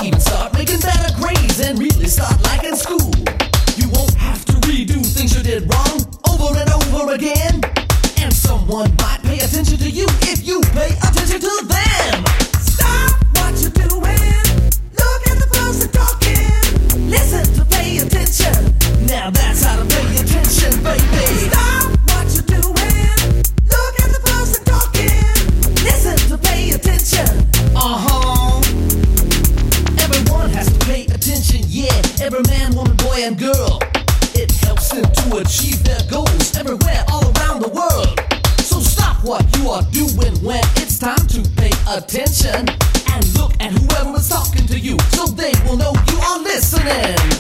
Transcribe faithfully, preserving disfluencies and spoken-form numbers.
even start making better grades and really start liking school. You won't have to redo things you did wrong over and over again. And someone might pay attention to you if you pay attention to them. Stop what you're doing. Look at the person talking. Listen to pay attention. Now that's how to pay attention, baby. Stop what you're doing. Look at the person talking. Listen to pay attention. Uh-huh. Everyone has to pay attention, yeah. Every man, woman, boy, and girl. It helps them to achieve their goals everywhere, all around the world. So stop what you are doing when it's time to pay attention. And look at whoever is talking to you, so they will know you are listening.